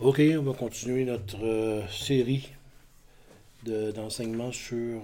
OK, on va continuer notre série d'enseignements sur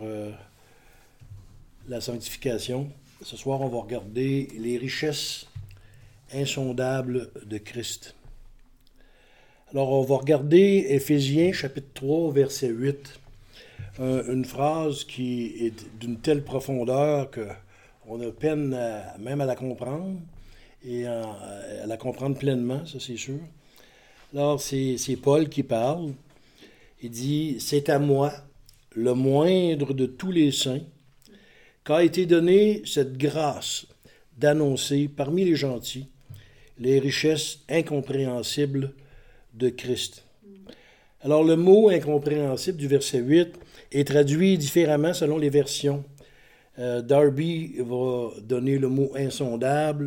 la sanctification. Ce soir, on va regarder les richesses insondables de Christ. Alors, on va regarder Éphésiens, chapitre 3, verset 8. Une phrase qui est d'une telle profondeur qu'on a peine même à la comprendre et à la comprendre pleinement, ça c'est sûr. Alors, c'est Paul qui parle. Il dit « C'est à moi, le moindre de tous les saints, qu'a été donnée cette grâce d'annoncer parmi les gentils les richesses incompréhensibles de Christ. » Alors, le mot « incompréhensible » du verset 8 est traduit différemment selon les versions. Darby va donner le mot « insondable »,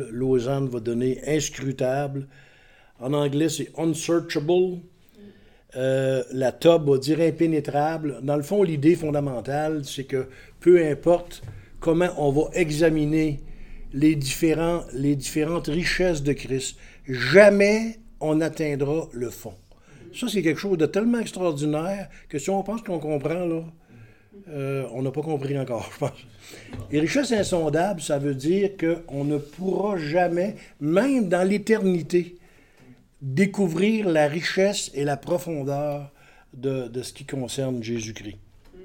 Lausanne va donner « inscrutable », en anglais, c'est unsearchable. La TOB va dire impénétrable. Dans le fond, l'idée fondamentale, c'est que peu importe comment on va examiner les différentes richesses de Christ, jamais on n'atteindra le fond. Ça, c'est quelque chose de tellement extraordinaire que si on pense qu'on comprend, là, on n'a pas compris encore, je pense. Les richesses insondables, ça veut dire qu'on ne pourra jamais, même dans l'éternité, découvrir la richesse et la profondeur de ce qui concerne Jésus-Christ.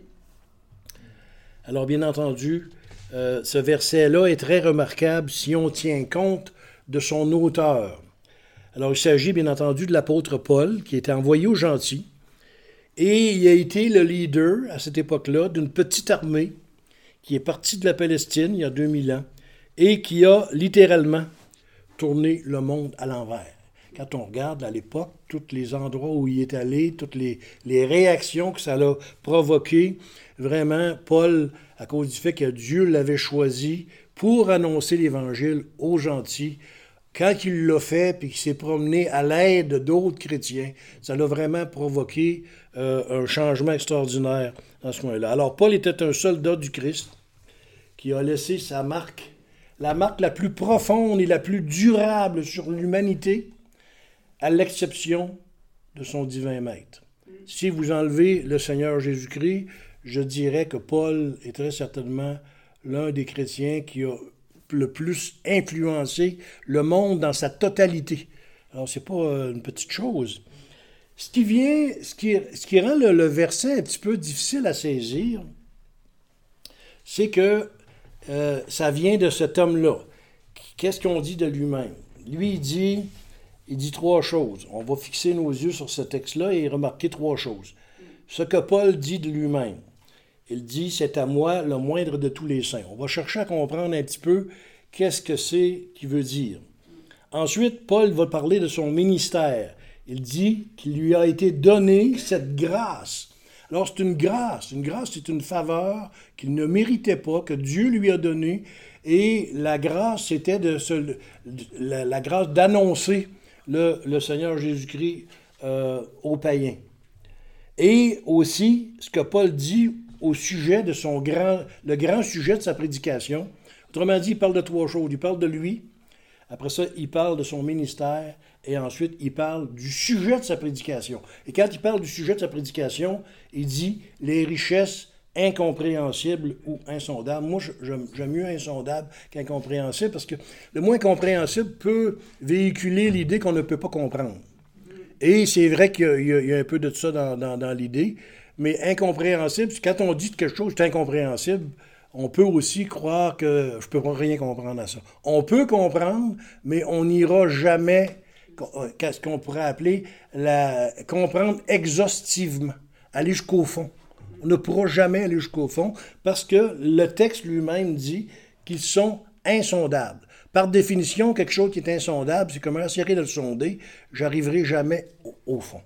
Alors, bien entendu, ce verset-là est très remarquable si on tient compte de son auteur. Alors, il s'agit, bien entendu, de l'apôtre Paul, qui était envoyé aux gentils, et il a été le leader, à cette époque-là, d'une petite armée qui est partie de la Palestine, il y a 2000 ans, et qui a littéralement tourné le monde à l'envers. Quand on regarde à l'époque, tous les endroits où il est allé, toutes les réactions que ça a provoquées, vraiment, Paul, à cause du fait que Dieu l'avait choisi pour annoncer l'Évangile aux gentils, quand il l'a fait puis qu'il s'est promené à l'aide d'autres chrétiens, ça l'a vraiment provoqué un changement extraordinaire dans ce coin-là. Alors, Paul était un soldat du Christ qui a laissé sa marque, la marque la plus profonde et la plus durable sur l'humanité, à l'exception de son divin maître. Si vous enlevez le Seigneur Jésus-Christ, je dirais que Paul est très certainement l'un des chrétiens qui a le plus influencé le monde dans sa totalité. Alors, c'est pas une petite chose. Ce qui rend le verset un petit peu difficile à saisir, c'est que ça vient de cet homme-là. Qu'est-ce qu'on dit de lui-même? Lui, il dit trois choses. On va fixer nos yeux sur ce texte-là et remarquer trois choses. Ce que Paul dit de lui-même. Il dit, c'est à moi le moindre de tous les saints. On va chercher à comprendre un petit peu qu'est-ce que c'est qu'il veut dire. Ensuite, Paul va parler de son ministère. Il dit qu'il lui a été donné cette grâce. Alors, c'est une grâce. Une grâce, c'est une faveur qu'il ne méritait pas, que Dieu lui a donnée. Et la grâce, c'était la grâce d'annoncer le Seigneur Jésus-Christ aux païens. Et aussi, ce que Paul dit au sujet de le grand sujet de sa prédication. Autrement dit, il parle de trois choses. Il parle de lui, après ça, il parle de son ministère, et ensuite, il parle du sujet de sa prédication. Et quand il parle du sujet de sa prédication, il dit les richesses incompréhensibles ou insondables. Moi, j'aime mieux insondable qu'incompréhensible, parce que le mot incompréhensible peut véhiculer l'idée qu'on ne peut pas comprendre. Et c'est vrai qu'il y a un peu de ça dans l'idée, mais incompréhensible, quand on dit que quelque chose est incompréhensible, on peut aussi croire que je ne peux pas rien comprendre à ça. On peut comprendre, mais on n'ira jamais, qu'est-ce qu'on pourrait appeler, comprendre exhaustivement, aller jusqu'au fond. On ne pourra jamais aller jusqu'au fond parce que le texte lui-même dit qu'ils sont insondables. Par définition, quelque chose qui est insondable, c'est comme essayer de le sonder, j'arriverai jamais au fond.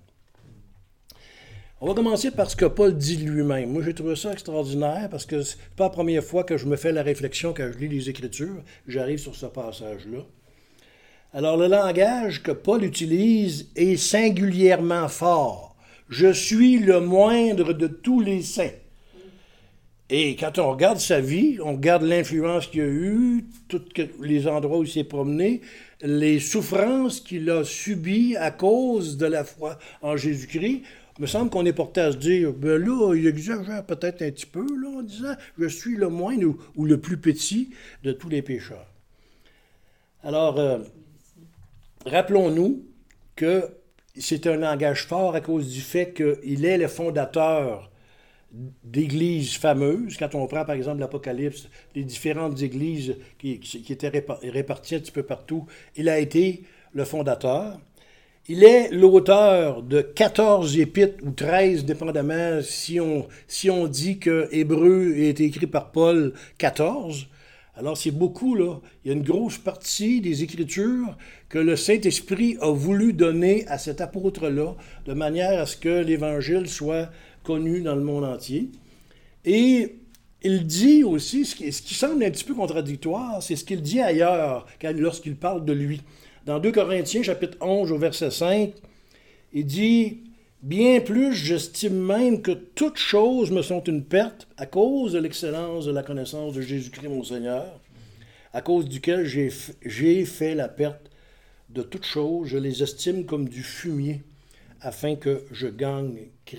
On va commencer par ce que Paul dit lui-même. Moi, j'ai trouvé ça extraordinaire parce que c'est pas la première fois que je me fais la réflexion quand je lis les Écritures. J'arrive sur ce passage-là. Alors, le langage que Paul utilise est singulièrement fort. Je suis le moindre de tous les saints. Et quand on regarde sa vie, on regarde l'influence qu'il a eue, tous les endroits où il s'est promené, les souffrances qu'il a subies à cause de la foi en Jésus-Christ, il me semble qu'on est porté à se dire, ben là, il exagère peut-être un petit peu, là, en disant, je suis le moindre ou le plus petit de tous les pécheurs. Alors, rappelons-nous que c'est un langage fort à cause du fait qu'il est le fondateur d'églises fameuses. Quand on prend, par exemple, l'Apocalypse, les différentes églises qui étaient réparties un petit peu partout, il a été le fondateur. Il est l'auteur de 14 épîtres ou 13, dépendamment si on dit que Hébreu a été écrit par Paul 14. Alors c'est beaucoup, là. Il y a une grosse partie des Écritures que le Saint-Esprit a voulu donner à cet apôtre-là, de manière à ce que l'Évangile soit connu dans le monde entier. Et il dit aussi, ce qui semble un petit peu contradictoire, c'est ce qu'il dit ailleurs lorsqu'il parle de lui. Dans 2 Corinthiens, chapitre 11, au verset 5, il dit « Bien plus, j'estime même que toutes choses me sont une perte à cause de l'excellence de la connaissance de Jésus-Christ mon Seigneur, à cause duquel j'ai fait la perte de toutes choses, je les estime comme du fumier, afin que je gagne Christ. »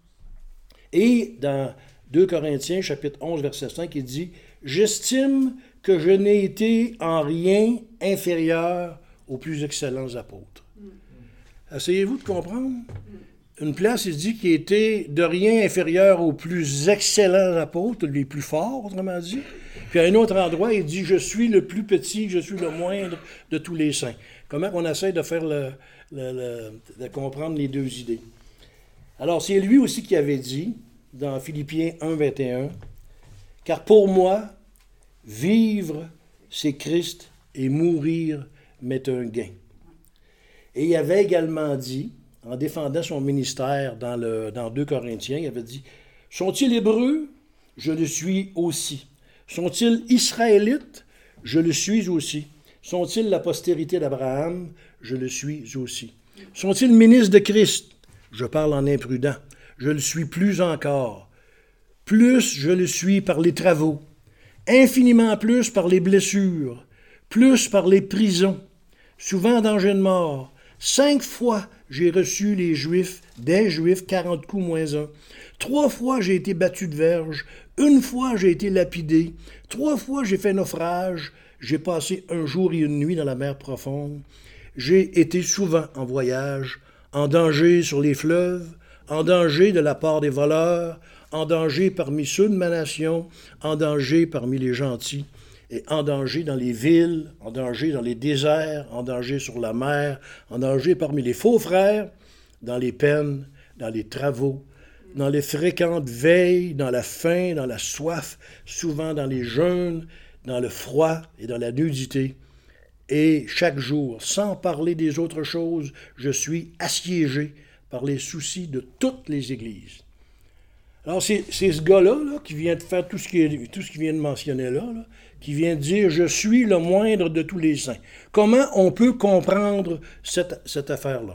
Et dans 2 Corinthiens, chapitre 11, verset 5, il dit « J'estime que je n'ai été en rien inférieur aux plus excellents apôtres. » Essayez-vous de comprendre? Une place, il dit qu'il était de rien inférieur aux plus excellents apôtres, les plus forts, autrement dit. Puis à un autre endroit, il dit « Je suis le plus petit, je suis le moindre de tous les saints. » Comment on essaie de faire de comprendre les deux idées? Alors, c'est lui aussi qui avait dit, dans Philippiens 1, 21, « Car pour moi, vivre, c'est Christ, et mourir m'est un gain. » Et il avait également dit, en défendant son ministère dans 2 Corinthiens, il avait dit, « Sont-ils hébreux? Je le suis aussi. Sont-ils israélites? Je le suis aussi. Sont-ils la postérité d'Abraham? Je le suis aussi. Sont-ils ministres de Christ? Je parle en imprudent. Je le suis plus encore. Plus je le suis par les travaux. Infiniment plus par les blessures. Plus par les prisons. Souvent en danger de mort. 5 fois j'ai reçu des Juifs 40 coups moins 1. 3 fois j'ai été battu de verge. 1 fois j'ai été lapidé. 3 fois j'ai fait naufrage. J'ai passé 1 jour et 1 nuit dans la mer profonde. J'ai été souvent en voyage, en danger sur les fleuves, en danger de la part des voleurs, en danger parmi ceux de ma nation, en danger parmi les gentils, et en danger dans les villes, en danger dans les déserts, en danger sur la mer, en danger parmi les faux frères, dans les peines, dans les travaux, dans les fréquentes veilles, dans la faim, dans la soif, souvent dans les jeûnes, dans le froid et dans la nudité. Et chaque jour, sans parler des autres choses, je suis assiégé par les soucis de toutes les églises. Alors, c'est ce gars-là là, qui vient de faire tout ce qu'il vient de mentionner là, qui vient de dire « Je suis le moindre de tous les saints ». Comment on peut comprendre cette affaire-là?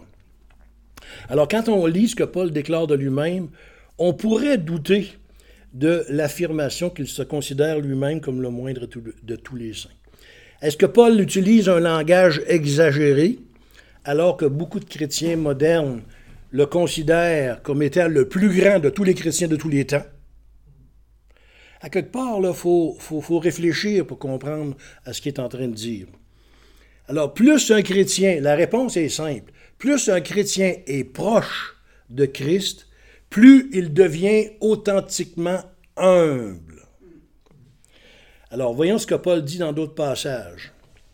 Alors, quand on lit ce que Paul déclare de lui-même, on pourrait douter de l'affirmation qu'il se considère lui-même comme le moindre de tous les saints. Est-ce que Paul utilise un langage exagéré, alors que beaucoup de chrétiens modernes le considèrent comme étant le plus grand de tous les chrétiens de tous les temps? À quelque part, il faut réfléchir pour comprendre à ce qu'il est en train de dire. Alors, plus un chrétien, la réponse est simple, plus un chrétien est proche de Christ, plus il devient authentiquement humble. Alors, voyons ce que Paul dit dans d'autres passages.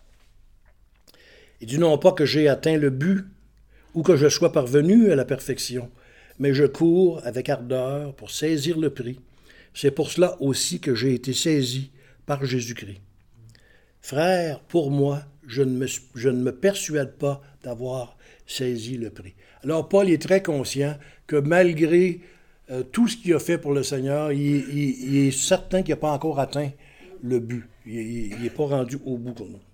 Il dit non pas que j'ai atteint le but ou que je sois parvenu à la perfection, mais je cours avec ardeur pour saisir le prix. C'est pour cela aussi que j'ai été saisi par Jésus-Christ. Frère, pour moi, je ne me persuade pas d'avoir saisi le prix. Alors, Paul est très conscient que malgré tout ce qu'il a fait pour le Seigneur, il est certain qu'il n'a pas encore atteint le but. Il n'est pas rendu au bout.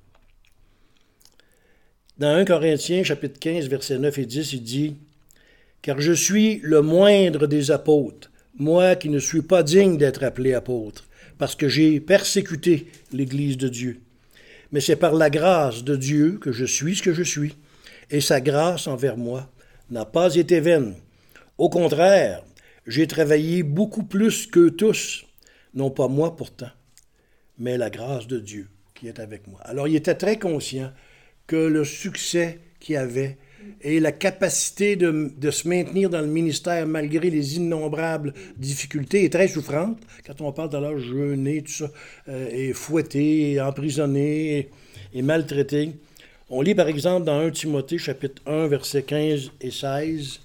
Dans 1 Corinthiens, chapitre 15, versets 9 et 10, il dit « Car je suis le moindre des apôtres, moi qui ne suis pas digne d'être appelé apôtre, parce que j'ai persécuté l'Église de Dieu. Mais c'est par la grâce de Dieu que je suis ce que je suis, et sa grâce envers moi n'a pas été vaine. Au contraire, j'ai travaillé beaucoup plus qu'eux tous, non pas moi pourtant, mais la grâce de Dieu qui est avec moi. Alors il était très conscient que le succès qu'il avait et la capacité de se maintenir dans le ministère malgré les innombrables difficultés est très souffrante. Quand on parle de l'âge jeûné, tout ça, et fouetté, et emprisonné, et maltraité. On lit par exemple dans 1 Timothée, chapitre 1, versets 15 et 16.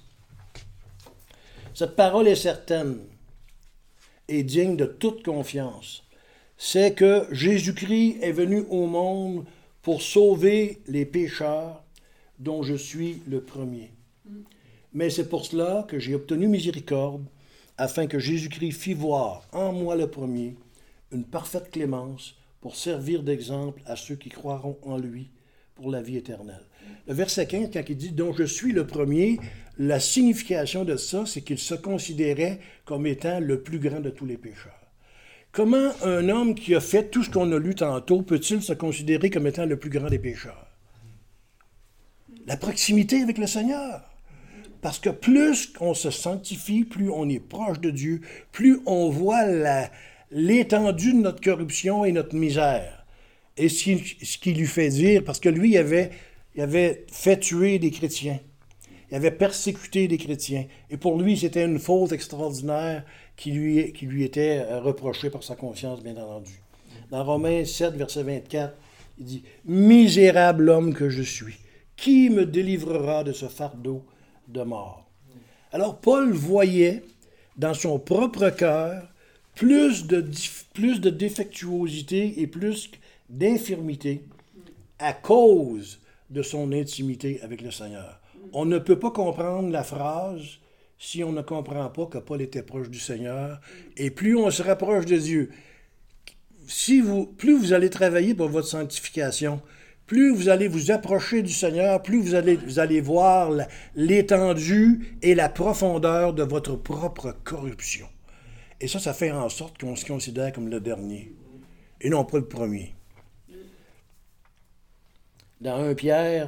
Cette parole est certaine et digne de toute confiance. C'est que Jésus-Christ est venu au monde pour sauver les pécheurs, dont je suis le premier. Mais c'est pour cela que j'ai obtenu miséricorde, afin que Jésus-Christ fît voir en moi le premier une parfaite clémence pour servir d'exemple à ceux qui croiront en lui pour la vie éternelle. Le verset 15, quand il dit « dont je suis le premier », la signification de ça, c'est qu'il se considérait comme étant le plus grand de tous les pécheurs. Comment un homme qui a fait tout ce qu'on a lu tantôt peut-il se considérer comme étant le plus grand des pécheurs? La proximité avec le Seigneur. Parce que plus on se sanctifie, plus on est proche de Dieu, plus on voit l'étendue de notre corruption et notre misère. Et ce qui lui fait dire, parce que lui, il avait fait tuer des chrétiens. Il avait persécuté des chrétiens. Et pour lui, c'était une faute extraordinaire qui lui était reprochée par sa conscience, bien entendu. Dans Romains 7, verset 24, il dit « Misérable homme que je suis, qui me délivrera de ce fardeau de mort? » Alors, Paul voyait dans son propre cœur plus de défectuosité et plus d'infirmité à cause de son intimité avec le Seigneur. On ne peut pas comprendre la phrase si on ne comprend pas que Paul était proche du Seigneur. Et plus on se rapproche de Dieu, plus vous allez travailler pour votre sanctification, plus vous allez vous approcher du Seigneur, plus vous allez voir l'étendue et la profondeur de votre propre corruption. Et ça fait en sorte qu'on se considère comme le dernier, et non pas le premier. Dans 1 Pierre,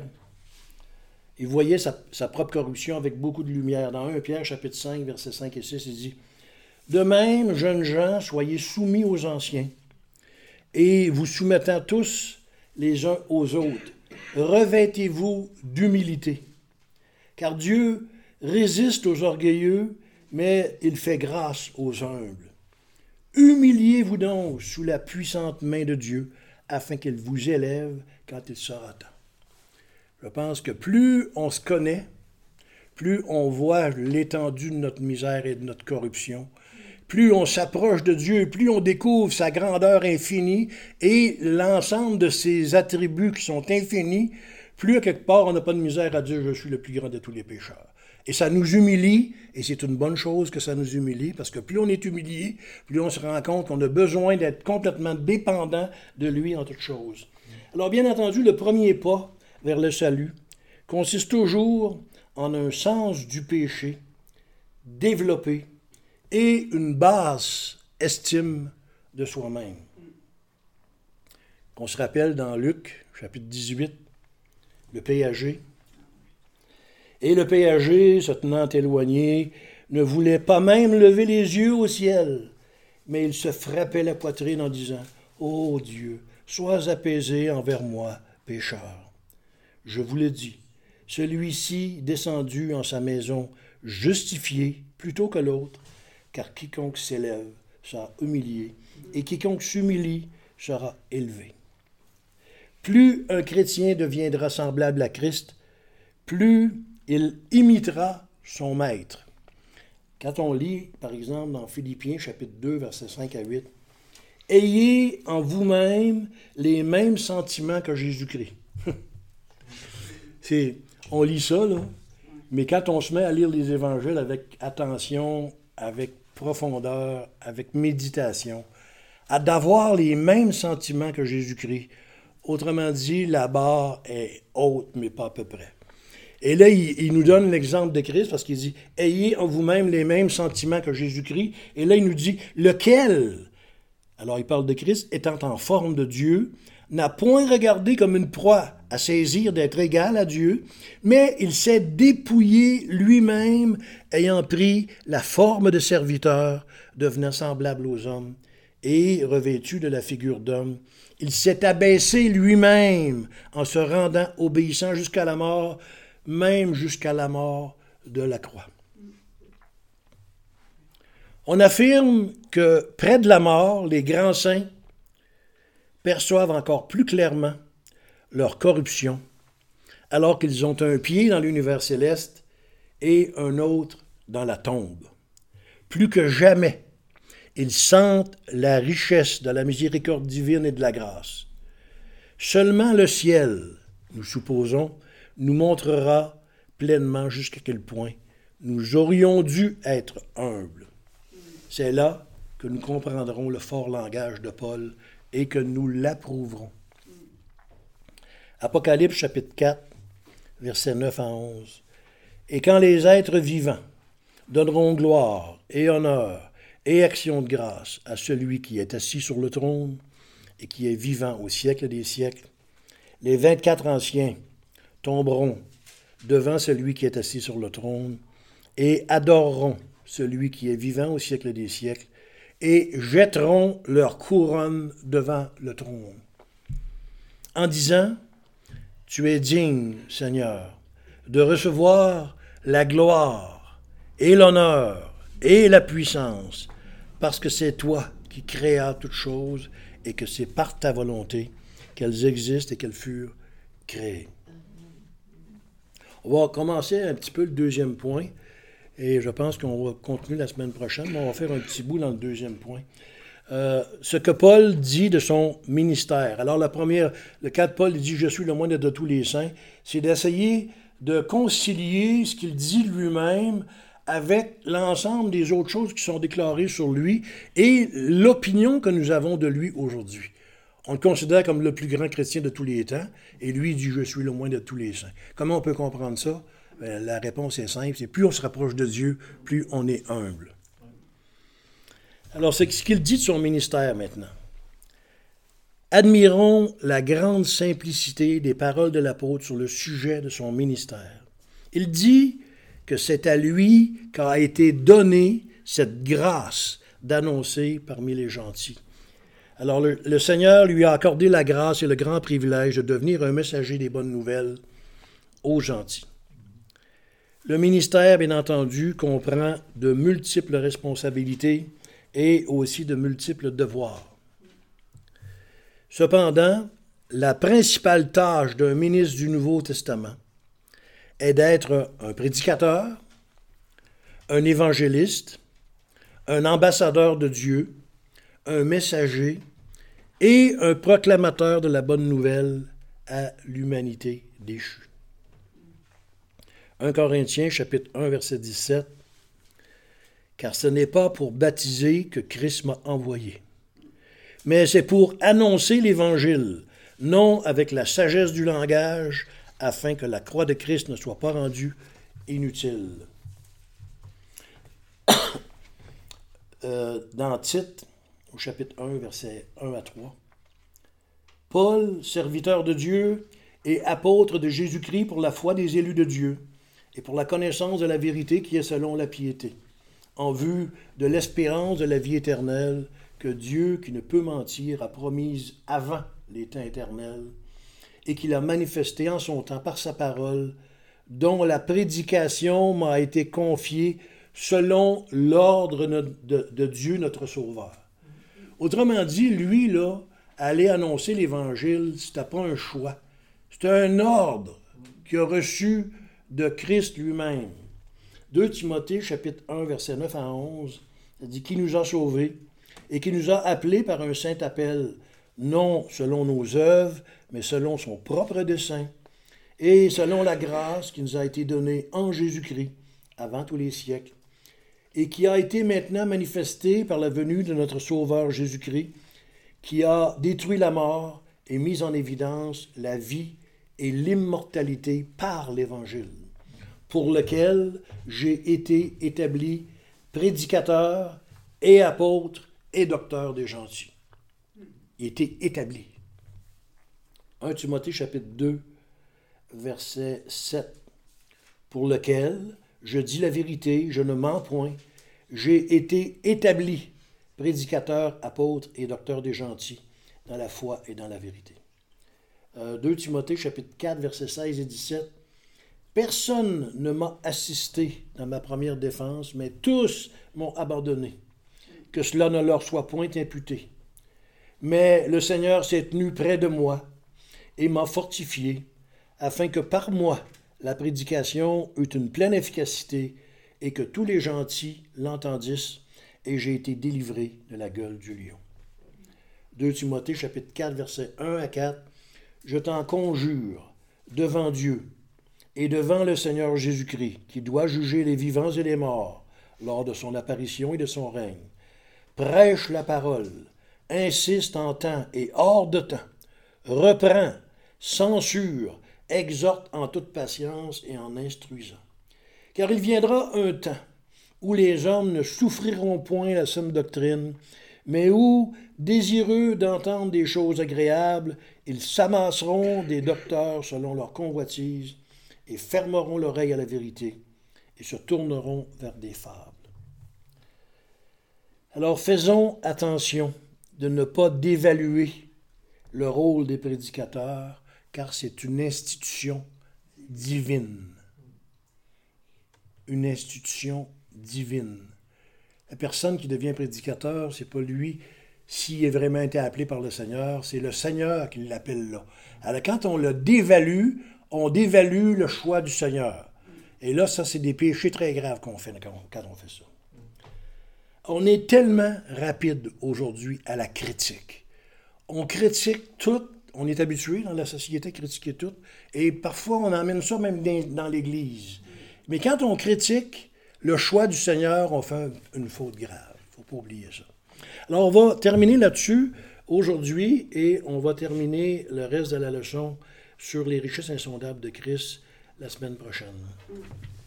il voyait sa propre corruption avec beaucoup de lumière. Dans 1 Pierre, chapitre 5, versets 5 et 6, il dit « De même, jeunes gens, soyez soumis aux anciens, et vous soumettant tous les uns aux autres, revêtez-vous d'humilité. Car Dieu résiste aux orgueilleux, mais il fait grâce aux humbles. Humiliez-vous donc sous la puissante main de Dieu, afin qu'il vous élève quand il sera temps. » Je pense que plus on se connaît, plus on voit l'étendue de notre misère et de notre corruption, plus on s'approche de Dieu, plus on découvre sa grandeur infinie et l'ensemble de ses attributs qui sont infinis, plus à quelque part on n'a pas de misère à dire « je suis le plus grand de tous les pécheurs ». Et ça nous humilie, et c'est une bonne chose que ça nous humilie, parce que plus on est humilié, plus on se rend compte qu'on a besoin d'être complètement dépendant de lui en toutes choses. Alors bien entendu, le premier pas vers le salut consiste toujours en un sens du péché développé et une basse estime de soi-même. On se rappelle dans Luc, chapitre 18, le péager. Et le péager, se tenant éloigné, ne voulait pas même lever les yeux au ciel, mais il se frappait la poitrine en disant « Ô Dieu, sois apaisé envers moi, pécheur. Je vous le dis, celui-ci descendu en sa maison justifié plutôt que l'autre, car quiconque s'élève sera humilié, et quiconque s'humilie sera élevé. » Plus un chrétien deviendra semblable à Christ, plus il imitera son maître. Quand on lit, par exemple, dans Philippiens, chapitre 2, versets 5 à 8, « Ayez en vous-même les mêmes sentiments que Jésus-Christ. » On lit ça, là, mais quand on se met à lire les évangiles avec attention, avec profondeur, avec méditation, d'avoir les mêmes sentiments que Jésus-Christ, autrement dit, la barre est haute, mais pas à peu près. Et là, il nous donne l'exemple de Christ parce qu'il dit « Ayez en vous-même les mêmes sentiments que Jésus-Christ. » Et là, il nous dit « Lequel, alors il parle de Christ, étant en forme de Dieu, n'a point regardé comme une proie à saisir d'être égal à Dieu, mais il s'est dépouillé lui-même, ayant pris la forme de serviteur, devenant semblable aux hommes, et revêtu de la figure d'homme. Il s'est abaissé lui-même en se rendant obéissant jusqu'à la mort, même jusqu'à la mort de la croix. » On affirme que près de la mort, les grands saints perçoivent encore plus clairement leur corruption, alors qu'ils ont un pied dans l'univers céleste et un autre dans la tombe. Plus que jamais, ils sentent la richesse de la miséricorde divine et de la grâce. Seulement le ciel, nous supposons, nous montrera pleinement jusqu'à quel point nous aurions dû être humbles. C'est là que nous comprendrons le fort langage de Paul et que nous l'approuverons. Apocalypse chapitre 4, versets 9 à 11. « Et quand les êtres vivants donneront gloire et honneur et action de grâce à celui qui est assis sur le trône et qui est vivant au siècle des siècles, les 24 anciens tomberont devant celui qui est assis sur le trône et adoreront celui qui est vivant au siècle des siècles, et jetteront leur couronne devant le trône, en disant, « Tu es digne, Seigneur, de recevoir la gloire et l'honneur et la puissance, parce que c'est toi qui créas toutes choses et que c'est par ta volonté qu'elles existent et qu'elles furent créées. » On va commencer un petit peu le deuxième point, et je pense qu'on va continuer la semaine prochaine, mais on va faire un petit bout dans le deuxième point. Ce que Paul dit de son ministère. Alors, le cas de Paul, il dit « Je suis le moindre de tous les saints », c'est d'essayer de concilier ce qu'il dit lui-même avec l'ensemble des autres choses qui sont déclarées sur lui et l'opinion que nous avons de lui aujourd'hui. On le considère comme le plus grand chrétien de tous les temps, et lui il dit « Je suis le moindre de tous les saints ». Comment on peut comprendre ça? La réponse est simple, c'est plus on se rapproche de Dieu, plus on est humble. Alors, c'est ce qu'il dit de son ministère maintenant. Admirons la grande simplicité des paroles de l'apôtre sur le sujet de son ministère. Il dit que c'est à lui qu'a été donnée cette grâce d'annoncer parmi les gentils. Alors, le Seigneur lui a accordé la grâce et le grand privilège de devenir un messager des bonnes nouvelles aux gentils. Le ministère, bien entendu, comprend de multiples responsabilités et aussi de multiples devoirs. Cependant, la principale tâche d'un ministre du Nouveau Testament est d'être un prédicateur, un évangéliste, un ambassadeur de Dieu, un messager et un proclamateur de la bonne nouvelle à l'humanité déchue. 1 Corinthiens, chapitre 1, verset 17. « Car ce n'est pas pour baptiser que Christ m'a envoyé, mais c'est pour annoncer l'Évangile, non avec la sagesse du langage, afin que la croix de Christ ne soit pas rendue inutile. » Dans Tite, au chapitre 1, versets 1 à 3, « Paul, serviteur de Dieu et apôtre de Jésus-Christ pour la foi des élus de Dieu, et pour la connaissance de la vérité qui est selon la piété, en vue de l'espérance de la vie éternelle que Dieu, qui ne peut mentir, a promise avant les temps éternels, et qu'il a manifesté en son temps par sa parole, dont la prédication m'a été confiée selon l'ordre de Dieu notre Sauveur. » Autrement dit, lui, là, aller annoncer l'Évangile, c'était pas un choix. C'était un ordre qu'il a reçu de Christ lui-même. 2 Timothée, chapitre 1, versets 9 à 11, ça dit « Qui nous a sauvés et qui nous a appelés par un saint appel, non selon nos œuvres, mais selon son propre dessein, et selon la grâce qui nous a été donnée en Jésus-Christ, avant tous les siècles, et qui a été maintenant manifestée par la venue de notre Sauveur Jésus-Christ, qui a détruit la mort et mis en évidence la vie et l'immortalité par l'Évangile. pour lequel j'ai été établi prédicateur et apôtre et docteur des gentils. Il était établi. 1 Timothée chapitre 2, verset 7. Pour lequel, je dis la vérité, je ne mens point, j'ai été établi prédicateur, apôtre et docteur des gentils dans la foi et dans la vérité. 2 Timothée chapitre 4, versets 16 et 17. Personne ne m'a assisté dans ma première défense, mais tous m'ont abandonné. Que cela ne leur soit point imputé. Mais le Seigneur s'est tenu près de moi et m'a fortifié, afin que par moi la prédication eût une pleine efficacité et que tous les gentils l'entendissent, et j'ai été délivré de la gueule du lion. 2 Timothée chapitre 4, versets 1 à 4. Je t'en conjure, devant Dieu et devant le Seigneur Jésus-Christ, qui doit juger les vivants et les morts lors de son apparition et de son règne. Prêche la parole, insiste en temps et hors de temps, reprend, censure, exhorte en toute patience et en instruisant. Car il viendra un temps où les hommes ne souffriront point la saine doctrine, mais où, désireux d'entendre des choses agréables, ils s'amasseront des docteurs selon leur convoitise et fermeront l'oreille à la vérité et se tourneront vers des fables. Alors faisons attention de ne pas dévaluer le rôle des prédicateurs, car c'est une institution divine. Une institution divine. La personne qui devient prédicateur, c'est pas lui, s'il est vraiment été appelé par le Seigneur, c'est le Seigneur qui l'appelle là. Alors quand on le dévalue, on dévalue le choix du Seigneur. Et là, ça, c'est des péchés très graves qu'on fait quand on fait ça. On est tellement rapide aujourd'hui à la critique. On critique tout, on est habitué dans la société à critiquer tout, et parfois on emmène ça même dans l'Église. Mais quand on critique le choix du Seigneur, on fait une faute grave. Il ne faut pas oublier ça. Alors, on va terminer là-dessus aujourd'hui et on va terminer le reste de la leçon sur les richesses insondables de Christ la semaine prochaine.